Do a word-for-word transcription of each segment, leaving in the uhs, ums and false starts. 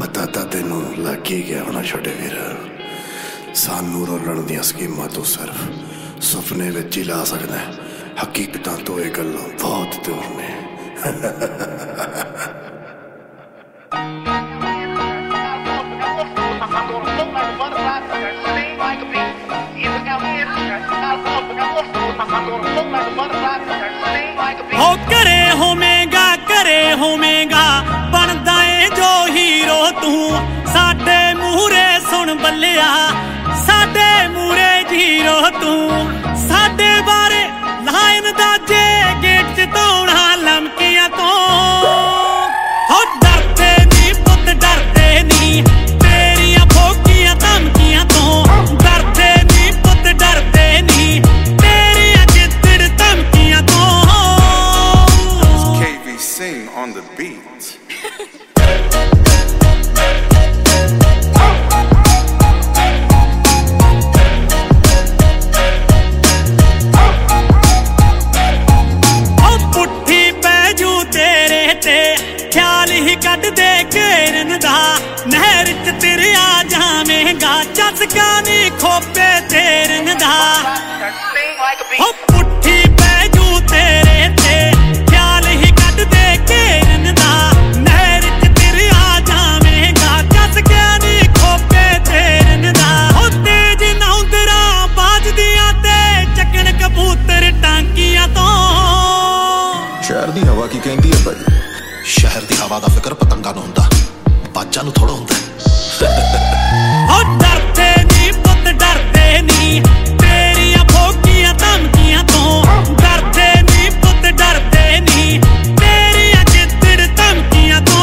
पता तां तैनूं लग ही गया होना छोटे वीर, सानू रोलण दी स्कीमां तो सिर्फ सुपने विच ही ला सकदा है, हकीकतां तो ये गल्लां बहुत दूर ने। हो करे होवेगा करे होवेगा बनदा ए जो हीरो तू, साडे मूहरे सुन बल्लिया साडे मूहरे जीरो तू, साडे बारे लाइन दाजे गेट च तोड़ा लमकियां तो। हो डरदे नी पुत डरदे नी तेरियां भोगियां धमकियां तो, डरदे नी पुत डरदे नी तेरियां जिद्दड़ धमकियां तो। K V C on the beat. ख्याल ही कट दे घेरन दा नहर च तिरिया जावेगा चसका नी खोपे तेरन दा। हो पुट्ठी पैजू तेरे ते ख्याल ही कट दे घेरन दा नहर च तिरिया जावेगा चसका नी खोपे तेरन दा। हो तेज नौंदरा बाजदियां ते चकन कबूतर टांकियां तो। शहर दी हवा की कहंदी है भाई, शहर दी हवा दा फिकर पतंगा नूं हुंदा, बाजां नूं थोड़ा हुंदा। हो डरदे नी पुत डरदे नी तेरियां भोगियां धमकियां तो, डरदे नी पुत डरदे नी तेरियां जिद्दड़ धमकियां तो।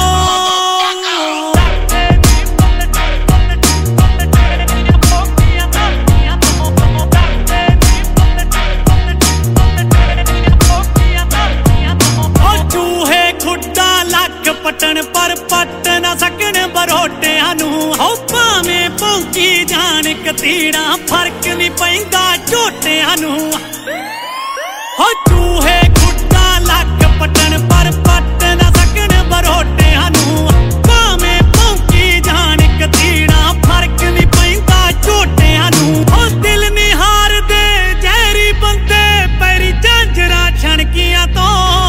पटन पर पट ना सकन बरोटियां नूं, हो भावें भौंकी जान कतीड़ा फर्क नहीं पैंदा झोटियां नूं। हो चूहे खुड्डा लक पटन पर पट ना सकन बरोटियां नूं, भावें भौंकी जान कतीड़ा फर्क नहीं पैंदा झोटियां नूं। हो दिल नहीं हारदे जहरी बंदे पैरी झांझरां छणकियां तो।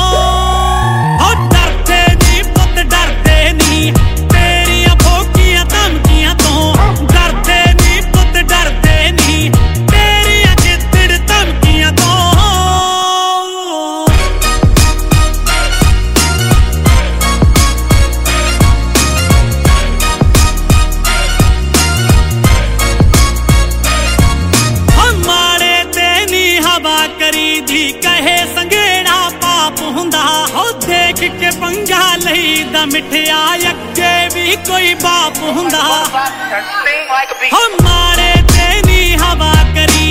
तेरियां भोगियां धमकियां तो, डरदे नी पुत डरदे नी तेरियां जिद्दड़ धमकियां तो। माड़े ते नी हवा करी दी कहे संगेड़ा पाप हुंदा, हो देख के पंगा लईदा मिठिया अगे भी कोई बाप हुंदा। हो माड़े ते नी हवा करी